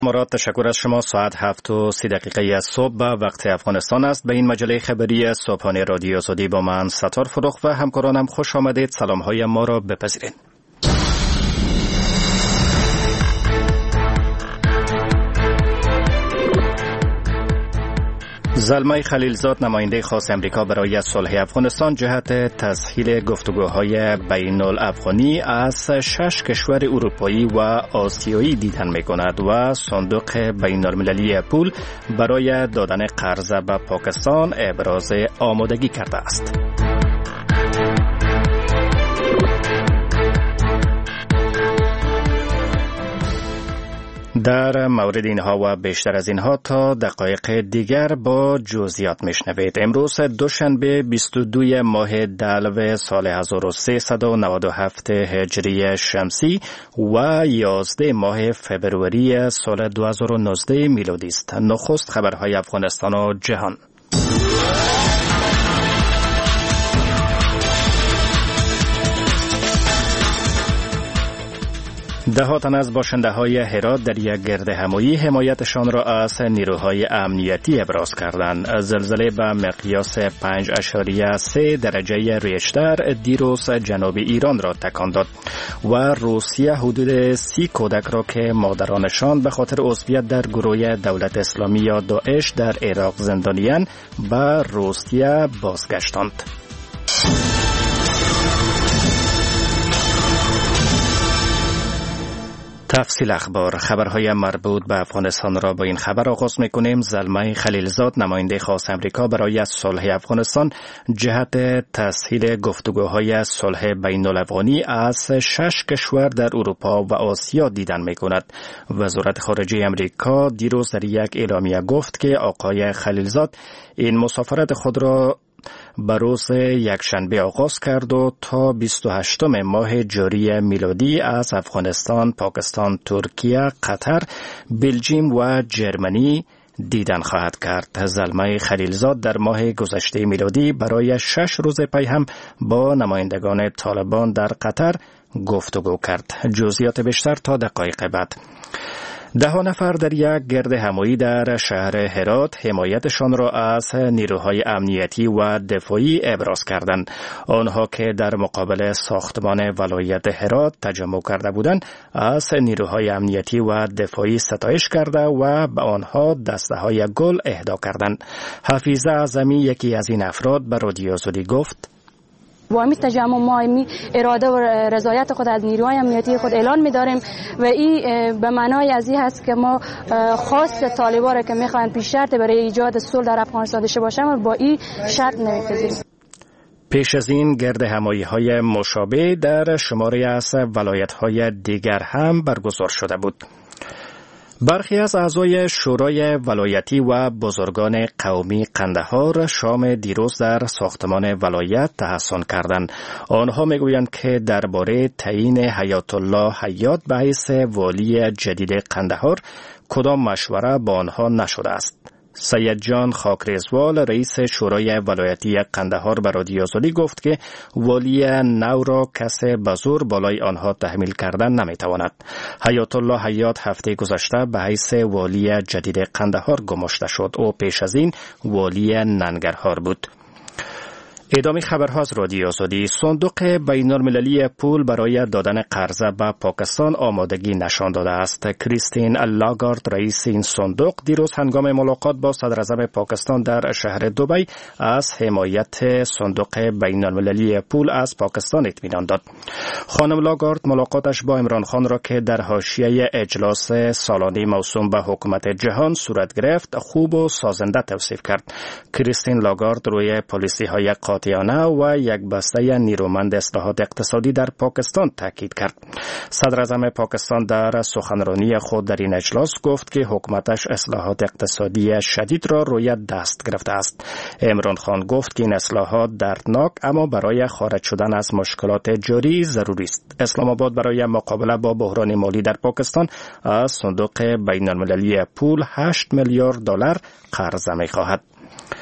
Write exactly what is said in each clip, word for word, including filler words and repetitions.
مراد، تشکر از شما. ساعت هفت و سی دقیقه از صبح به وقت افغانستان است. به این مجله خبری صبحانه رادیو آزادی با من ستار فروخ و همکارانم خوش آمدید. سلام های ما را بپذیرید. زلمه خلیلزاد، نماینده خاص امریکا برای صلح افغانستان، جهت تسهیل گفتگوهای بین الافغانی از شش کشور اروپایی و آسیایی دیدن می کند و صندوق بین المللی پول برای دادن قرض به پاکستان ابراز آمادگی کرده است. در مورد اینها و بیشتر از اینها تا دقایق دیگر با جزئیات میشنوید. امروز دوشنبه بیست و دو ماه دلو سال هزار و سیصد و نود و هفت هجری شمسی و یازده ماه فبروری سال دو هزار و نوزده میلادی است. نخست خبرهای افغانستان و جهان. ده تن از باشنده های هرات در یک گرد همایی حمایتشان را از نیروهای امنیتی ابراز کردند. زلزله به مقیاس پنج اشاریه سه درجه ریشتر دیروز جنوب ایران را تکان داد و روسیه حدود سی کودک را که مادرانشان به خاطر عضویت در گروه دولت اسلامی یا داعش در عراق زندانیان به روسیه بازگشتاند. تفصیل اخبار. خبرهای مربوط به افغانستان را با این خبر آغاز می‌کنیم. زلمه خلیلزاد، نماینده خاص امریکا برای صلح افغانستان، جهت تسهیل گفتگوهای صلح بین الافغانی از شش کشور در اروپا و آسیا دیدن می‌کند. وزارت خارجه امریکا دیروز در یک اعلامیه گفت که آقای خلیلزاد این مسافرت خود را به روز یکشنبه آغاز کرد و تا بیست و هشتم ماه جاری میلادی از افغانستان، پاکستان، ترکیه، قطر، بلژیم و جرمنی دیدن خواهد کرد. زلمه خلیلزاد در ماه گذشته میلادی برای شش روز پی هم با نمایندگان طالبان در قطر گفتگو کرد. جزئیات بیشتر تا دقایق بعد. ده نفر در یک گرد همایی در شهر هرات حمایتشان را از نیروهای امنیتی و دفاعی ابراز کردند. آنها که در مقابل ساختمان ولایت هرات تجمع کرده بودند، از نیروهای امنیتی و دفاعی ستایش کرده و به آنها دسته های گل اهدا کردند. حفیظه اعظمی، یکی از این افراد، به رادیو آزادی گفت: با همین تجمع ما همین اراده و رضایت خود از نیروهای امنیتی خود اعلان می‌داریم و این به معنای از این هست که ما خاص طالبان را که می‌خواهند پیش شرط برای ایجاد صلح در افغانستان داشته باشند با این شرط نمی‌پذیریم. پیش از این گرد همایی‌های مشابه در شماری از ولایت‌های دیگر هم برگزار شده بود. برخی از اعضای شورای ولایتی و بزرگان قومی قندهار شام دیروز در ساختمان ولایت تحسن کردند. آنها میگویند که درباره تعیین حیات الله حیات به حیث والی جدید قندهار کدام مشوره با آنها نشده است. سید جان خاکریزوال، رئیس شورای ولایتی قندهار، به رادیو آزادی گفت که والی نو را کسی به زور بالای آنها تحمیل کردن نمیتواند. حیات الله حیات هفته گذشته به حیث والی جدید قندهار گماشته شد. او پیش از این والی ننگرهار بود. ادامه خبرها از رادیو آزادی. صندوق بین المللی پول برای دادن قرض به پاکستان آمادگی نشان داده است. کریستین لاگارد، رئیس این صندوق، دیروز هنگام ملاقات با صدر اعظم پاکستان در شهر دبی از حمایت صندوق بین المللی پول از پاکستان اطمینان داد. خانم لاگارد ملاقاتش با عمران خان را که در حاشیه اجلاس سالانه موسوم به حکومت جهان صورت گرفت خوب و سازنده توصیف کرد. کریستین لاگارد روی پالیسی های قاطعانه و یک بسته نیرومند اصلاحات اقتصادی در پاکستان تاکید کرد. صدر اعظم پاکستان در سخنرانی خود در این اجلاس گفت که حکومتش اصلاحات اقتصادی شدید را روی دست گرفته است. عمران خان گفت که این اصلاحات دردناک اما برای خارج شدن از مشکلات جاری ضروری است. اسلام آباد برای مقابله با بحران مالی در پاکستان از صندوق بین المللی پول هشت میلیارد دلار قرضه می‌خواهد.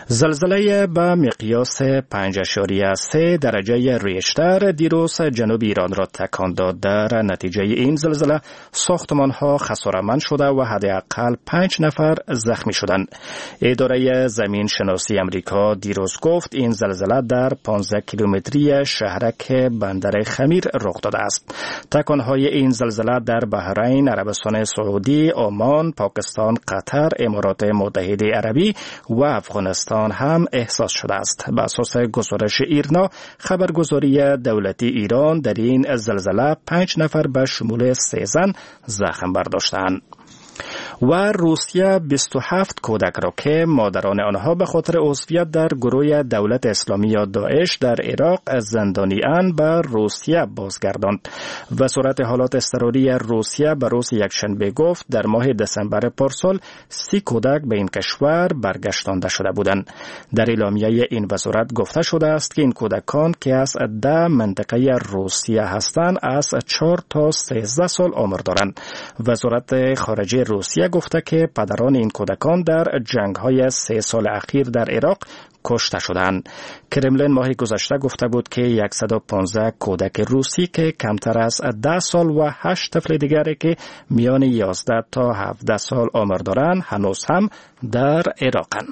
زلزله به مقیاس پنج اشاریه سه درجه ریشتر دیروز جنوب ایران را تکان داد. در نتیجه این زلزله ساختمان‌ها خساره‌مند شده و حداقل پنج نفر زخمی شدند. اداره زمین شناسی امریکا دیروز گفت این زلزله در پانزده کیلومتری شهرک بندر خمیر رخ داده است. تکان‌های این زلزله در بحرین، عربستان سعودی، عمان، پاکستان، قطر، امارات متحده عربی و افغانستان هم احساس شده است. به اساس گزارش ایرنا، خبرگزاری دولتی ایران در این زلزله پنج نفر به شمول سه زن زخم برداشتند. و روسیه بیست و هفت کودک را که مادران آنها به خاطر عضویت در گروه دولت اسلامی یا داعش در عراق زندانی‌اند به روسیه بازگرداند. وزارت حالات اضطراری روسیه به روز یکشنبه گفت در ماه دسامبر پارسال سی کودک به این کشور برگشتانده شده بودند. در اعلامیه این وزارت گفته شده است که این کودکان که از ده منطقه روسیه هستند از چهار تا سیزده سال عمر دارند. وزارت خارجه روسیه گفته که پدران این کودکان در جنگ‌های سه سال اخیر در عراق کشته شدند. کرملین ماه گذشته گفته بود که صد و پانزده کودک روسی که کمتر از ده سال و هشت طفل دیگری که میان یازده تا هفده سال عمر دارند هنوز هم در عراقند.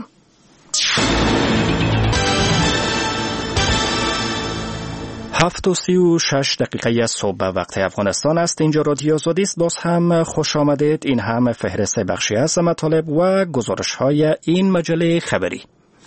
هفت و سی و شش دقیقه صبح وقت افغانستان است. اینجا رادیو آزادی است. باز هم خوش آمدید. این هم فهرست بخشی از مطالب و گزارش های این مجله خبری.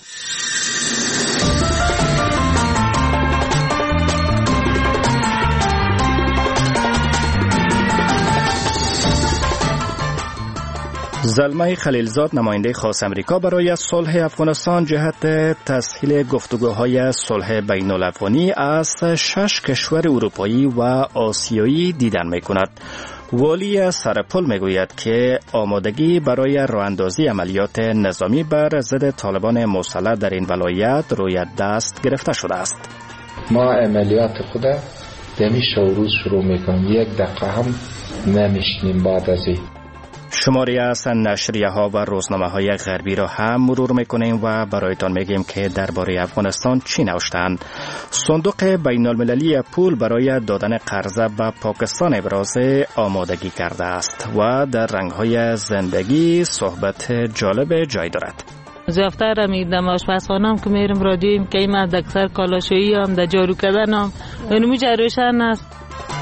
زلمه خلیلزاد نماینده خاص امریکا برای صلح افغانستان جهت تسهیل گفتگوهای صلح بین الافغانی از شش کشور اروپایی و آسیایی دیدن می‌کند. والی سرپل میگوید که آمادگی برای راه‌اندازی عملیات نظامی بر ضد طالبان مسلح در این ولایت روی دست گرفته شده است. ما عملیات خود دمی روز شروع میکنیم، یک دقیقه هم نمیشنیم بعد از این. شماری از نشریه ها و روزنامه های غربی را هم مرور میکنیم و برایتان میگیم که درباره افغانستان چی نوشتند. صندوق بین المللی پول برای دادن قرضه به پاکستان ابراز آمادگی کرده است و در رنگ های زندگی صحبت جالب جای دارد. زیافته را میدم آشپزخانه هم که میرم رادیویم که این از دکتر کالاشویی هم در جارو کردن هم اینو میجه روشن است.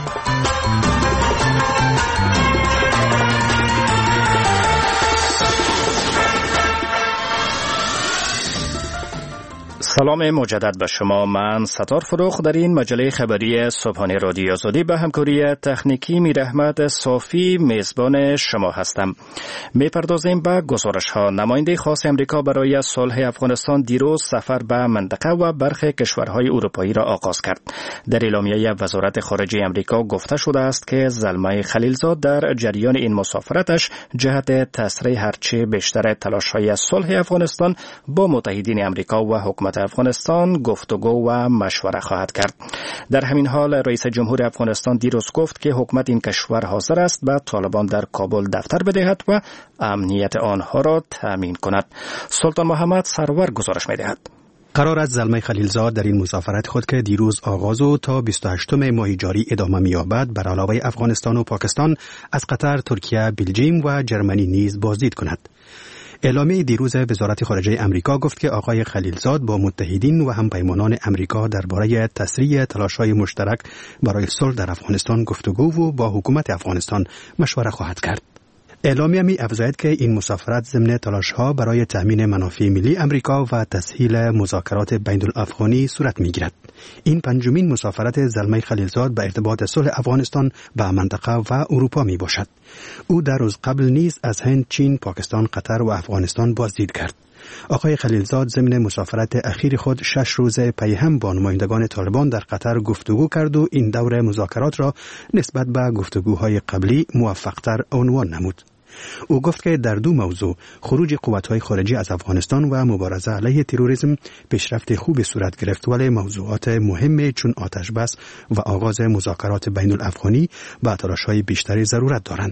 سلام مجدد به شما. من ستار فروخ در این مجله خبری صبحانه رادیو آزادی به همکاری تکنیکی میر احمد صافی میزبان شما هستم. میپردازیم به گزارش ها. نماینده خاص امریکا برای صلح افغانستان دیروز سفر به منطقه و برخی کشورهای اروپایی را آغاز کرد. در اعلامیه وزارت خارجه امریکا گفته شده است که زلمه خلیلزاد در جریان این مسافرتش جهت تسریع هرچه بیشتر تلاش‌های صلح افغانستان با متحدین امریکا و حکومت افغانستان گفتگو و مشوره خواهد کرد. در همین حال رئیس جمهور افغانستان دیروز گفت که حکومت این کشور حاضر است به طالبان در کابل دفتر بدهد و امنیت آنها را تامین کند. سلطان محمد سرور گزارش می‌دهد. قرار است زلمه خلیلزاد در این مسافرت خود که دیروز آغاز و تا بیست و هشتم ماه جاری ادامه می‌یابد بر علاوه افغانستان و پاکستان از قطر، ترکیه، بلژیم و جرمنی نیز بازدید کند. اعلامیه دیروز وزارت خارجه امریکا گفت که آقای خلیلزاد با متحدین و همپیمانان امریکا درباره تسریع تلاش‌های مشترک برای صلح در افغانستان گفتگو و با حکومت افغانستان مشوره خواهد کرد. اعلامیه می افزاید که این مسافرت ضمن تلاش‌ها برای تأمین منافع ملی امریکا و تسهیل مذاکرات بین الافغانی صورت می‌گیرد. این پنجمین مسافرت زلمه خلیلزاد به ارتباط صلح افغانستان به منطقه و اروپا می باشد. او در روز قبل نیز از هند، چین، پاکستان، قطر و افغانستان بازدید کرد. آقای خلیلزاد ضمن مسافرت اخیر خود شش روز پی هم با نمایندگان طالبان در قطر گفتگو کرد و این دور مذاکرات را نسبت به گفتگوهای قبلی موفق‌تر عنوان نمود. او گفت که در دو موضوع خروج قوت‌های خارجی از افغانستان و مبارزه علیه تروریسم پیشرفت خوبی صورت گرفت، ولی موضوعات مهم چون آتش بس و آغاز مذاکرات بین الافغانی به تلاش‌های بیشتری ضرورت دارند.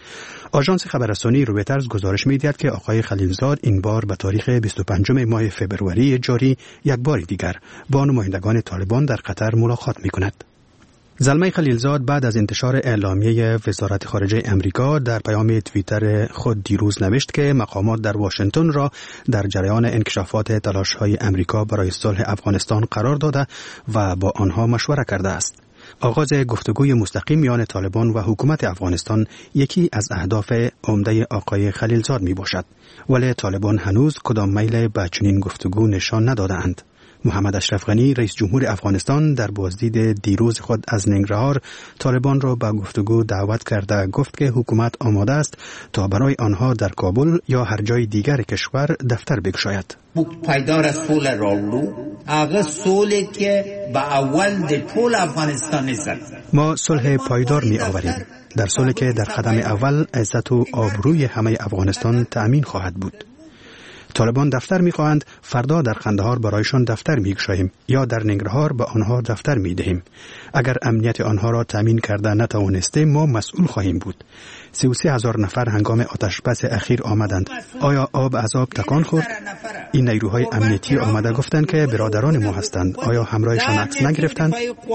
آژانس خبررسانی رویترز گزارش می‌دهد که آقای خلیلزاد این بار به تاریخ بیست و پنجم ماه فوریه جاری یک بار دیگر با نمایندگان طالبان در قطر ملاقات می‌کند. زلمه خلیلزاد بعد از انتشار اعلامیه وزارت خارجه امریکا در پیام توییتر خود دیروز نوشت که مقامات در واشنگتن را در جریان انکشافات تلاش‌های امریکا برای صلح افغانستان قرار داده و با آنها مشوره کرده است. آغاز گفتگوی مستقیم میان طالبان و حکومت افغانستان یکی از اهداف عمده آقای خلیلزاد می باشد، ولی طالبان هنوز کدام میل به چنین گفتگو نشان ندادند. محمد اشرف غنی رئیس جمهور افغانستان در بازدید دیروز خود از ننگرهار طالبان را به گفتگو دعوت کرده گفت که حکومت آماده است تا برای آنها در کابل یا هر جای دیگر کشور دفتر بگشاید. پایدار از صلح راولو هغه صلحی که به اول د ټول افغانستان عزت ما صلح پایدار می آوریم، در صلحی که در قدم اول عزت و آبروی همه افغانستان تأمین خواهد بود. طالبان دفتر می‌خواهند، فردا در قندهار برایشان دفتر می‌گشاییم یا در ننگرهار به آنها دفتر می‌دهیم. اگر امنیت آنها را تامین کرده نتوانستیم ما مسئول خواهیم بود. سی و سه هزار نفر هنگام آتشبس اخیر آمدند. آیا آب از آب تکان خورد؟ این نیروهای امنیتی آمده گفتند که برادران ما هستند. آیا همراهشان عکس نگرفتند؟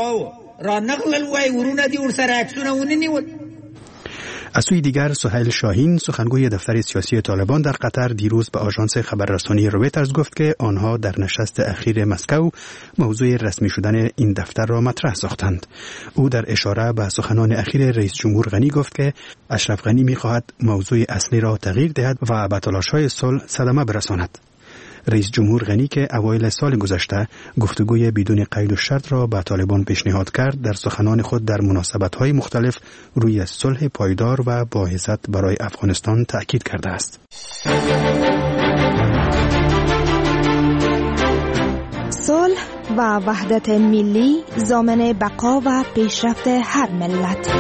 از سوی دیگر سهیل شاهین سخنگوی دفتر سیاسی طالبان در قطر دیروز به آژانس خبررسانی رویترز گفت که آنها در نشست اخیر مسکو موضوع رسمی شدن این دفتر را مطرح ساختند. او در اشاره به سخنان اخیر رئیس جمهور غنی گفت که اشرف غنی می‌خواهد موضوع اصلی را تغییر دهد و به تلاش‌های صلح صدمه برساند. رئیس جمهور غنی که اوایل سال گذشته گفتگوی بدون قید و شرط را به طالبان پیشنهاد کرد در سخنان خود در مناسبت‌های مختلف روی صلح پایدار و با عزت برای افغانستان تأکید کرده است. صلح و وحدت ملی ضامن بقا و پیشرفت هر ملت.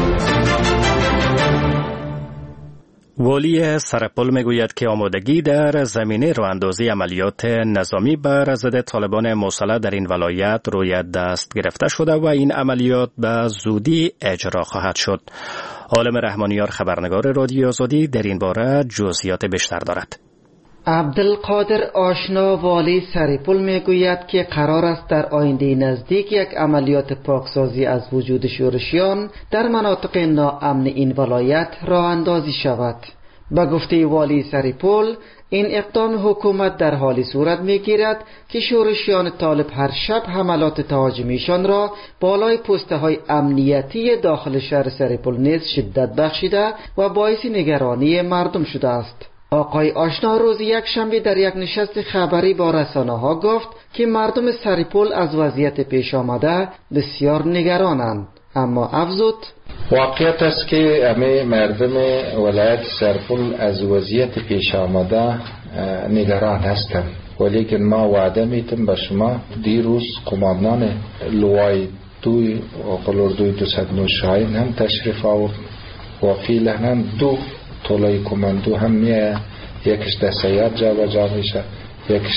والی سرپل میگوید که آمادگی در زمینه راهاندازی عملیات نظامی بر ضد طالبان مسلح در این ولایت روی دست گرفته شده و این عملیات به زودی اجرا خواهد شد. عالم رحمانیار خبرنگار رادیو آزادی در این باره جزئیات بیشتر دارد. عبدالقادر آشنا والی سرپل میگوید که قرار است در آینده نزدیک یک عملیات پاکسازی از وجود شورشیان در مناطق ناامن این ولایت راه اندازی شود. به گفته والی سرپل این اقدام حکومت در حالی صورت میگیرد که شورشیان طالب هر شب حملات تهاجمیشان را بالای پسته های امنیتی داخل شهر سرپل نیز شدت بخشیده و باعث نگرانی مردم شده است. آقای آشنا روز یک شنبه در یک نشست خبری با رسانه ها گفت که مردم سرپل از وضعیت پیش آمده بسیار نگرانند، اما افزود واقعیت است که همه مردم ولایت سرپل از وضعیت پیش آمده نگران هستند، ولیکن ما وعده میتیم به شما دیروز قماندان لوای دوی و قلوردوی دوصد و نه شاهین هم تشریف آورد و فعلا هم دو طولای کماندو هم میه، یکیش در سیاد جا و جا میشه، یکیش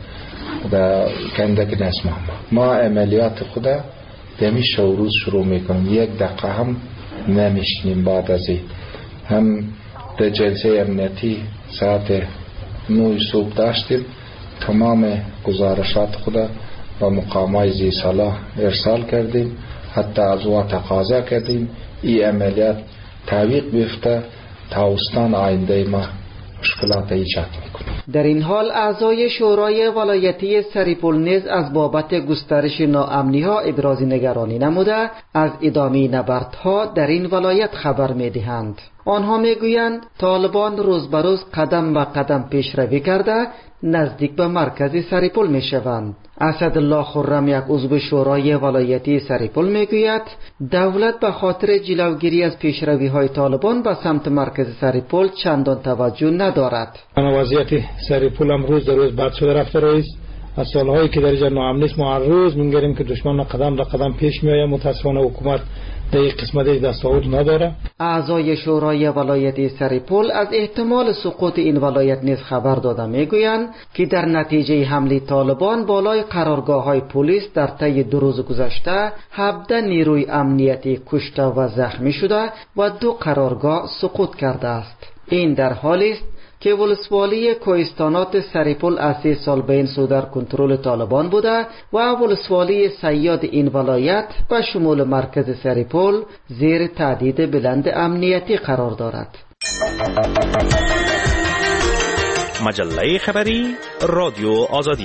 در کندک نسمه. ما عملیات خود دمی شوروز شروع میکنیم، یک دقیقه هم نمیشنیم. بعد از این هم در جلسه امنیتی ساعت نوی صبح داشتیم، تمام گزارشات خود با مقامای زی صلاح ارسال کردیم، حتی از او تقاضا کردیم این عملیات تعویق بیفته تاوستان آینده ما مشکلات ایجاد میکنه. در این حال اعضای شورای ولایتی سرپل نیز از بابت گسترش ناامنی ها ابراز نگرانی نموده از ادامه نبردها در این ولایت خبر میدهند. آنها میگویند طالبان روز به روز قدم به قدم پیشروی کرده نزدیک به مرکز سرپل میشوند. اسدالله خرم یک عضو شورای ولایتی سرپل میگوید دولت به خاطر جلوگیری از پیشروی های طالبان به سمت مرکز سرپل چندان توجه ندارد. وضعیت سرپل هم روز در روز بد شده رفته رئیس. از سالهایی که در جنگ ناامنی است ما هر روز می‌گیریم که دشمن قدم به قدم پیش می‌آید. متأسفانه حکومت در این قسمت دستاورد نداره. اعضای شورای ولایت سرپل از احتمال سقوط این ولایت نیز خبر داده میگویند که در نتیجه حمله طالبان بالای قرارگاه‌های پلیس در طی دو روز گذشته هفده نیروی امنیتی کشته و زخمی شده و دو قرارگاه سقوط کرده است. این در حالی است که ولسوالی کوهستانات سرپل از سه سال بین در کنترل طالبان بوده و ولسوالی سیاد این ولایت به شمول مرکز سرپل زیر تهدید بلند امنیتی قرار دارد. مجله خبری رادیو آزادی.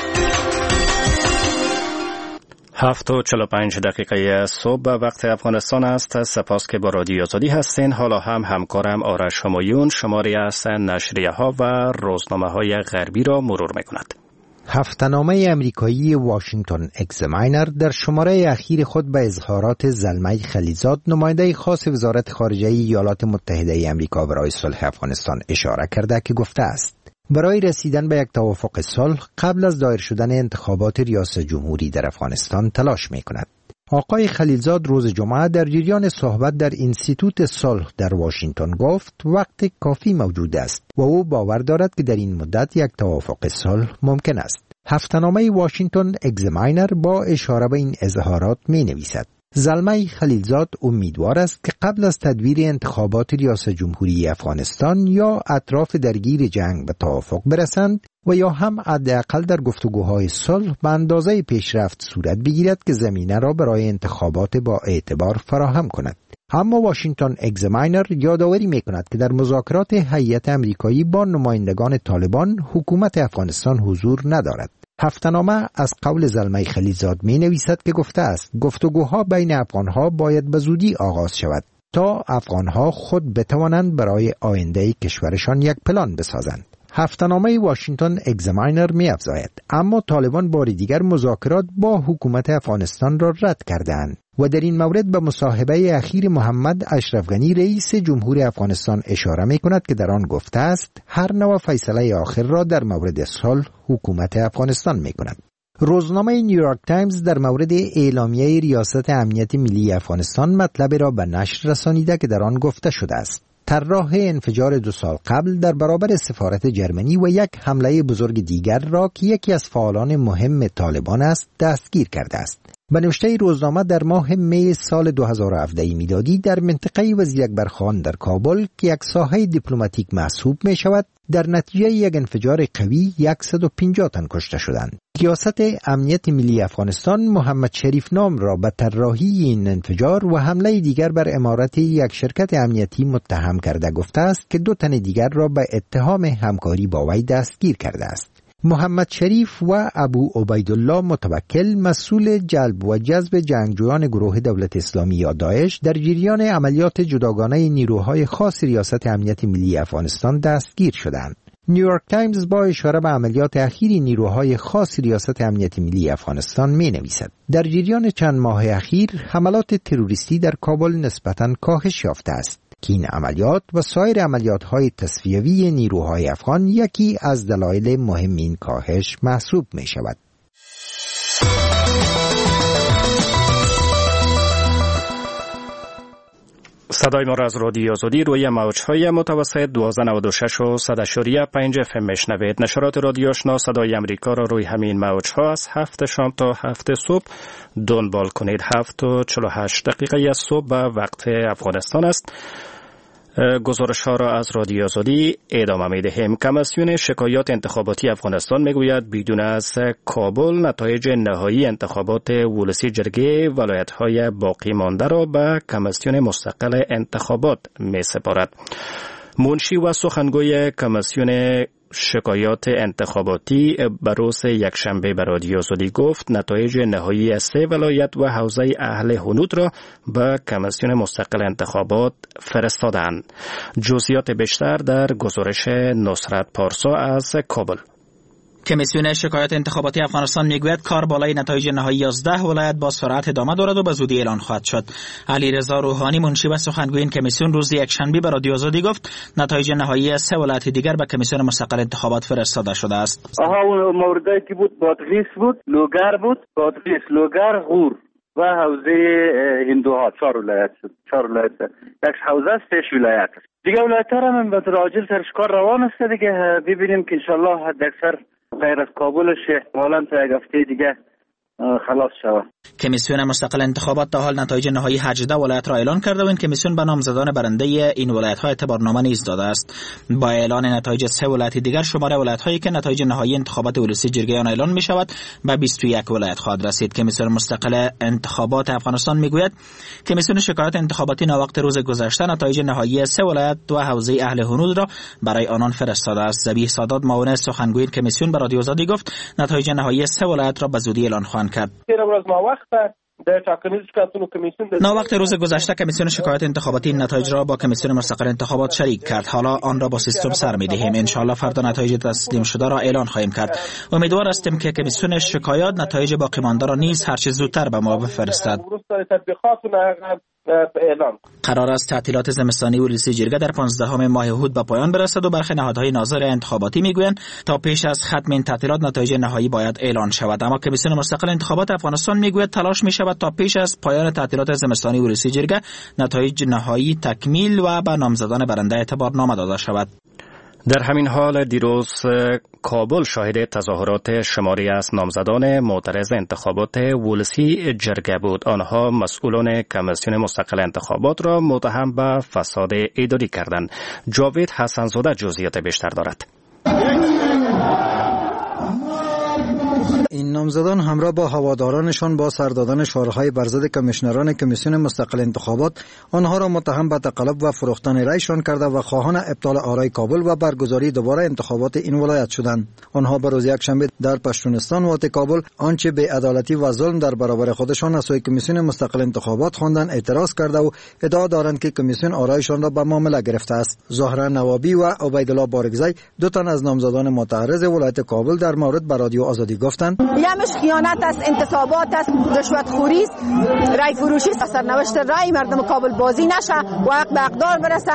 هفت و چهل و پنج دقیقه صبح وقت افغانستان است. سپاس که با رادیو آزادی هستین. حالا هم همکارم آرش همایون شماری از نشریه ها و روزنامه های غربی را مرور می کند. هفته‌نامه امریکایی واشنگتن اگزامینر در شماره اخیر خود به اظهارات زلمه خلیلزاد نماینده خاص وزارت خارجه ایالات متحده امریکا برای صلح افغانستان اشاره کرده که گفته است برای رسیدن به یک توافق صلح قبل از دایر شدن انتخابات ریاست جمهوری در افغانستان تلاش می کند. آقای خلیلزاد روز جمعه در جریان صحبت در اینستیتوت صلح در واشنگتن گفت وقت کافی موجود است و او باور دارد که در این مدت یک توافق صلح ممکن است. هفته‌نامه واشنگتن اگزامینر با اشاره به این اظهارات می نویسد زلمه خلیلزاد امیدوار است که قبل از تدبیر انتخابات ریاست جمهوری افغانستان یا اطراف درگیر جنگ به توافق برسند و یا هم حداقل در گفتگوهای صلح به اندازه پیشرفت صورت بگیرد که زمینه را برای انتخابات با اعتبار فراهم کند. اما واشنگتن اگزامینر یادآوری می‌کند که در مذاکرات هیئت امریکایی با نمایندگان طالبان حکومت افغانستان حضور ندارد. هفته‌نامه از قول زلمه خلیلزاد می نویسد که گفته است گفتگوها بین افغانها باید به زودی آغاز شود تا افغانها خود بتوانند برای آینده کشورشان یک پلان بسازند. هفته‌نامه واشنگتن اگزامینر می افزاید اما طالبان بار دیگر مذاکرات با حکومت افغانستان را رد کردند و در این مورد به مصاحبه اخیر محمد اشرف غنی رئیس جمهور افغانستان اشاره می کند که در آن گفته است هر نوع فیصله آخر را در مورد صلح حکومت افغانستان می کند. روزنامه نیویورک تایمز در مورد اعلامیه ریاست امنیت ملی افغانستان مطلب را به نشر رسانیده که در آن گفته شده است طراح انفجار دو سال قبل در برابر سفارت جرمنی و یک حمله بزرگ دیگر را که یکی از فعالان مهم طالبان است دستگیر کرده است. به نوشته روزنامه در ماه می سال دو هزار و هفده میلادی در منطقه وزیر اکبر خان در کابل که یک ساحه دیپلماتیک محسوب می شود در نتیجه یک انفجار قوی صد و پنجاه تن کشته شدند. ریاست امنیت ملی افغانستان محمد شریف نام را به طراحی این انفجار و حمله دیگر بر عمارت یک شرکت امنیتی متهم کرده گفته است که دو تن دیگر را به اتهام همکاری با وی دستگیر کرده است. محمد شریف و ابو عبیدالله متوکل مسئول جلب و جذب جنگجویان گروه دولت اسلامی یا داعش در جریان عملیات جداگانه نیروهای خاص ریاست امنیت ملی افغانستان دستگیر شدند. نیویورک تایمز با اشاره به عملیات اخیر نیروهای خاص ریاست امنیت ملی افغانستان می نویسد در جریان چند ماه اخیر حملات تروریستی در کابل نسبتاً کاهش یافته است که این عملیات و سایر عملیات‌های تصفیوی نیروهای افغان یکی از دلایل مهم این کاهش محسوب می شود. صدای ما را از رادیو آزادی روی موج‌های متوسط دویست و نود و شش و صد و پنج اف ام میشنوید. نشرات رادیو آشنا صدای امریکا را روی همین موج‌ها از هفت شام تا هفت صبح دنبال کنید. هفت و چهل و هشت دقیقه صبح به وقت افغانستان است. گزارش ها را از رادیو آزادی ادامه می دهیم. کمیسیون شکایات انتخاباتی افغانستان می گوید بدون از کابل نتایج نهایی انتخابات ولسی جرگه ولایت های باقی مانده را به کمیسیون مستقل انتخابات می سپارد. منشی و سخنگوی کمیسیون شکایات انتخاباتی بروز یکشنبه به رادیو آزادی گفت نتایج نهایی از سه ولایت و حوزه اهل هنود را به کمیسیون مستقل انتخابات فرستادند. جزئیات بیشتر در گزارش نصرت پارسا از کابل. کمیسیون شکایات انتخاباتی افغانستان میگوید کار بالای نتایج نهایی یازده ولایت با سرعت ادامه دارد و به زودی اعلان خواهد شد. علیرضا روحانی منشی و سخنگوی این کمیسیون روز یکشنبه به رادیو آزادی گفت نتایج نهایی سه ولایت دیگر به کمیسیون مستقل انتخابات فرستاده شده است. آها اون موردی که بود بادغیس بود، لوگر بود، بادغیس، لوگر، غور و حوزه هندوها چهار ولایت شد. چهار ولایت. یک حوزه است، شش ولایت. دیگه ولایت‌ها هم به طور عاجل سرش کار روان است دیگه. ببینیم که ان شاء الله حد اکثر غیر از کابلش احتمالاً تا یک هفته دیگه خلاص شود. کمیسیون مستقل انتخابات تا حال نتایج نهایی هجده ولایت را اعلان کرده و این کمیسیون به نامزدان برنده این ولایت‌ها اعتبارنامه نیز داده است. با اعلان نتایج سه ولایت دیگر شماره ولایت‌هایی که نتایج نهایی انتخابات ولسی جرگه آن اعلان می‌شود به بیست و یک ولایت خواهد رسید. کمیسیون مستقل انتخابات افغانستان میگوید کمیسیون شکایات انتخاباتی ناوقت روز گذشته نتایج نهایی سه ولایت و حوزه اهل هنود را برای آنان فرستاده است. ذبیح سادات معاون سخنگوی کمیسیون به رادیو آزادی گفت نتایج نهایی سه ولایت را به زودی اعلان خواهند کرد. ناوقت روز گذشته کمیسیون شکایات انتخاباتی نتایج را با کمیسیون مستقل انتخابات شریک کرد. حالا آن را با سیستم سر می‌دهیم. ان شاء الله فردا نتایج تسلیم شده را اعلان خواهیم کرد. امیدوار هستیم که کمیسیون شکایات نتایج باقی مانده را نیز هر چه زودتر به ما بفرستد. قرار است تعطیلات زمستانی ولسی جرگه در پانزدهم ماه هود به پایان برسد و برخی نهادهای ناظر انتخاباتی میگویند تا پیش از ختم این تعطیلات نتایج نهایی باید اعلان شود. اما کمیسیون مستقل انتخابات افغانستان میگوید تلاش می شود تا پیش از پایان تعطیلات زمستانی ولسی جرگه نتایج نهایی تکمیل و به نامزدان برنده اعتبارنامه داده شود. در همین حال دیروز کابل شاهد تظاهرات شماری از نامزدان معترض انتخابات ولسی جرگه بود. آنها مسئولان کمیسیون مستقل انتخابات را متهم به فساد اداری کردند. جاوید حسنزاده جزئیات بیشتر دارد. این نامزدان همراه با هوادارانشان با سر دادن شعارهای بر ضد کمیشنران کمیسیون مستقل انتخابات آنها را متهم به تقلب و فروختن رایشان کرده و خواهان ابطال آرای کابل و برگزاری دوباره انتخابات این ولایت شدند. آنها به روز یکشنبه در پشتونستان و کابل آنچه بی‌عدالتی و ظلم در برابر خودشان از سوی کمیسیون مستقل انتخابات خواندند اعتراض کرده و ادعا دارند که کمیسیون آرایشان را به معامله گرفته است. زهره نوابی و عبیدالله بارگزی دو تن از نامزدان معترض ولایت کابل در مورد به رادیو آزادی گفتند یمش خیانت است، انتصابات است، رشوت خوری است، رای فروشی است. سرنوشت رای مردم کابل بازی نشه و حق به اقدار برسه.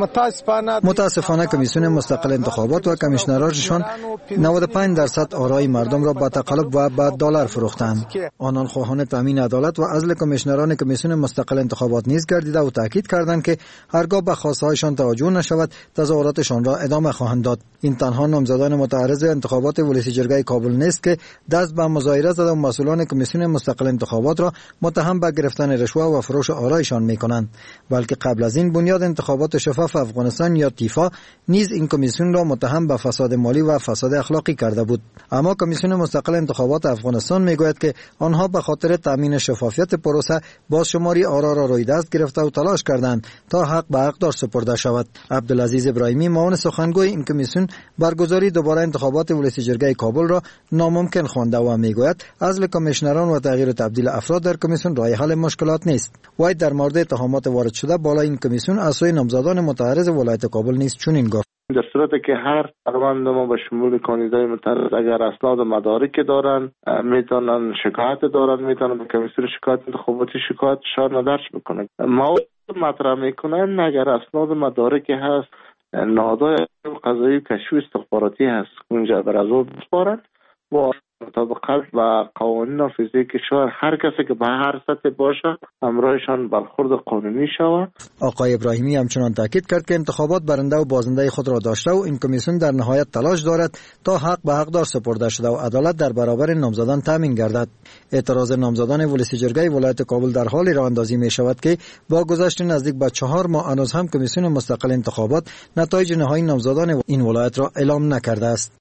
متاسفانه کمیسیون مستقل انتخابات و کمیشنرانشان نود و پنج درصد آرای مردم را با تقلب و با دلار فروختند. آنان خواهان تامین عدالت و عزل کمیشنران کمیسیون مستقل انتخابات نیز گردیده و تاکید کردند که هرگاه به خواستهایشان توجه نشود تظاهراتشان را ادامه خواهند داد. این تنها نامزدان معترض انتخابات ولسی جرگه کابل نیست که دست به مظاهره زده و مسئولان کمیسیون مستقل انتخابات را متهم به گرفتن رشوه و فروش آرایشان می‌کنند، بلکه قبل از این بنیاد انتخابات شفاف افغانستان یا تیفا نیز این کمیسیون را متهم به فساد مالی و فساد اخلاقی کرده بود. اما کمیسیون مستقل انتخابات افغانستان میگوید که آنها به خاطر تامین شفافیت پروسه بازشماری آرا را روی دست گرفته و تلاش کردند تا حق به حقدار سپرده شود. عبدالعزیز ابراهیمی معاون سخنگوی این کمیسیون برگزاری دوباره انتخابات ولسی جرگه کابل را ناممکن خوانده و میگوید عزل کمیشنران و تغییر و تبدیل افراد در کمیسیون راه حل مشکلات نیست. وای در مورد اتهامات وارد شده بالا این کمیسیون از سوی نامزدان معترض ولایت کابل نیز چنین گفت: در صورتی که هر پرونده ما به شمول کاندیدای معترض اگر اسناد و مدارک دارن میتونن شکایت دارن میتونن به کمیسیون شکایت انتخاباتی شکایتشان درج بکنن. مواد مطرح میکنن اگر اسناد و مدارک هست نهادهای قضایی و کشف استخباراتی هست اونجا بر از او بسپارن و مطابقت و قوانین نافذه کشور هر کسی که به هر سطح باشه همراهشان برخورد قانونی شود. آقای ابراهیمی همچنان تاکید کرد که انتخابات برنده و بازنده خود را داشته و این کمیسیون در نهایت تلاش دارد تا حق به حقدار سپرده شده و عدالت در برابر نامزدان تامین گردد. اعتراض نامزدان ولسی جرگه ولایت کابل در حال راه اندازی می شود که با گذشت نزدیک به چهار ماه هنوز هم کمیسیون مستقل انتخابات نتایج نهایی نامزدان این ولایت را اعلام نکرده است.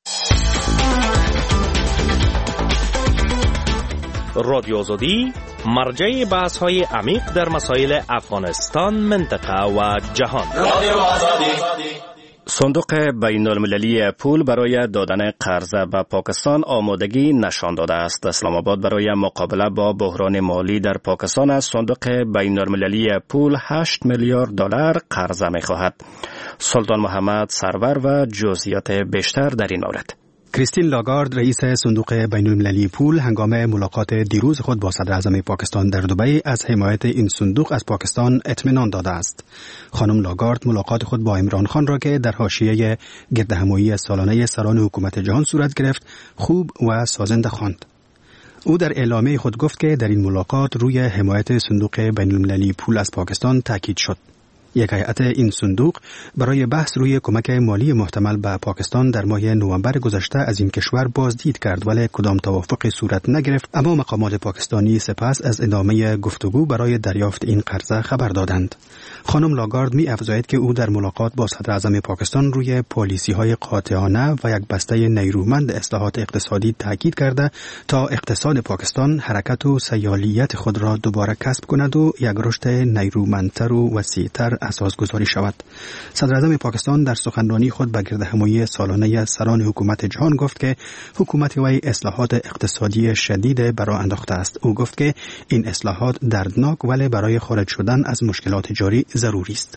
رادیو آزادی مرجع بحث های عمیق در مسائل افغانستان، منطقه و جهان. رادیو آزادی. صندوق بین المللی پول برای دادن قرض به پاکستان آمادگی نشان داده است. اسلام آباد برای مقابله با بحران مالی در پاکستان از صندوق بین المللی پول هشت میلیارد دلار قرض می خواهد. سلطان محمد سرور و جزئیات بیشتر در این مورد. کریستین لاگارد رئیس صندوق بین المللی پول هنگام ملاقات دیروز خود با صدر اعظم پاکستان در دبی از حمایت این صندوق از پاکستان اطمینان داده است. خانم لاگارد ملاقات خود با عمران خان را که در حاشیه گردهمایی سالانه سران حکومت جهان صورت گرفت خوب و سازنده خواند. او در اعلامیه خود گفت که در این ملاقات روی حمایت صندوق بین المللی پول از پاکستان تاکید شد. یک هیئت این صندوق برای بحث روی کمک مالی محتمل به پاکستان در ماه نوامبر گذشته از این کشور بازدید کرد ولی کدام توافقی صورت نگرفت، اما مقامات پاکستانی سپس از ادامه گفتگو برای دریافت این قرضه خبر دادند. خانم لاگارد می افزاید که او در ملاقات با صدر اعظم پاکستان روی پالیسی های قاطعانه و یک بسته نیرومند اصلاحات اقتصادی تاکید کرده تا اقتصاد پاکستان حرکت و سیالیت خود را دوباره کسب کند و یک رشد نیرومندتر و وسیع‌تر اساس گذاری شود. صدر اعظم پاکستان در سخنرانی خود به گردهمایی سالانه سران حکومت جهان گفت که حکومت وی اصلاحات اقتصادی شدید برای انداخته است. او گفت که این اصلاحات دردناک ولی برای خارج شدن از مشکلات جاری ضروری است.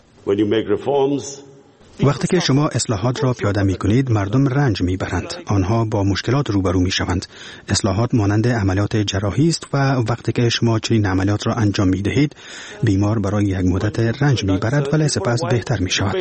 وقتی که شما اصلاحات را پیاده می کنید مردم رنج می برند. آنها با مشکلات روبرو می شوند. اصلاحات مانند عملیات جراحی است و وقتی که شما چنین عملیات را انجام می دهید بیمار برای یک مدت رنج می برد ولی سپس بهتر می شود.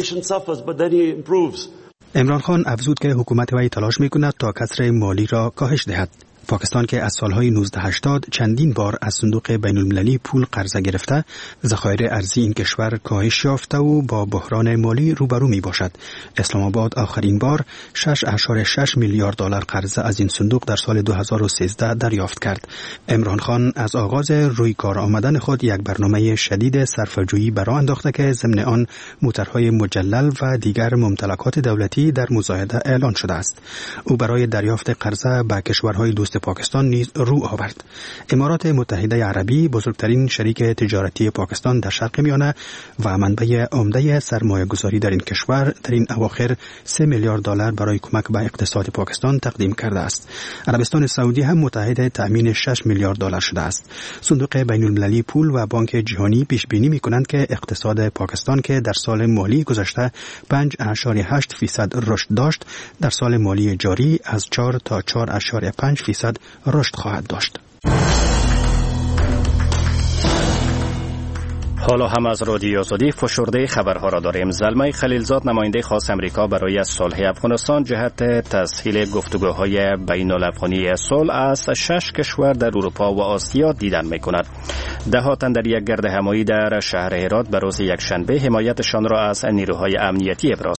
عمران خان افزود که حکومت وی تلاش می کند تا کسر مالی را کاهش دهد. پاکستان که از سالهای نوزده هشتاد چندین بار از صندوق بین المللی پول قرضه گرفته، ذخایر ارزی این کشور کاهش یافته و با بحران مالی روبرو می باشد. اسلام آباد آخرین بار شش ممیز شش میلیارد دلار قرضه از این صندوق در سال دو هزار و سیزده دریافت کرد. عمران خان از آغاز روی کار آمدن خود یک برنامه شدید صرفه‌جویی برآ انداخته که ضمن آن موترهای مجلل و دیگر ممتلکات دولتی در مزایده اعلان شده است. او برای دریافت قرضه به کشورهای دوست پاکستان نیز رو آورد. امارات متحده عربی بزرگترین شریک تجارتی پاکستان در شرق میانه و منبع عمده سرمایه گذاری در این کشور در این اواخر سه میلیارد دلار برای کمک به اقتصاد پاکستان تقدیم کرده است. عربستان سعودی هم متحد تأمین شش میلیارد دلار شده است. صندوق بین المللی پول و بانک جهانی پیش بینی می‌کنند که اقتصاد پاکستان که در سال مالی گذشته پنج ممیز هشت فیصد رشد داشت، در سال مالی جاری از چهار تا چهار ممیز پنج فیصد رشد خواهد داشت. حالا هم از رادیو آزادی فشرده خبرها را داریم. زلمه خلیلزاد نماینده خاص امریکا برای صلح افغانستان جهت تسهیل گفتگوهای بین الافغانی صلح از شش کشور در اروپا و آسیا دیدن می‌کند. دهها تن در یک گردهمایی در شهر هرات به روز یکشنبه حمایتشان را از نیروهای امنیتی ابراز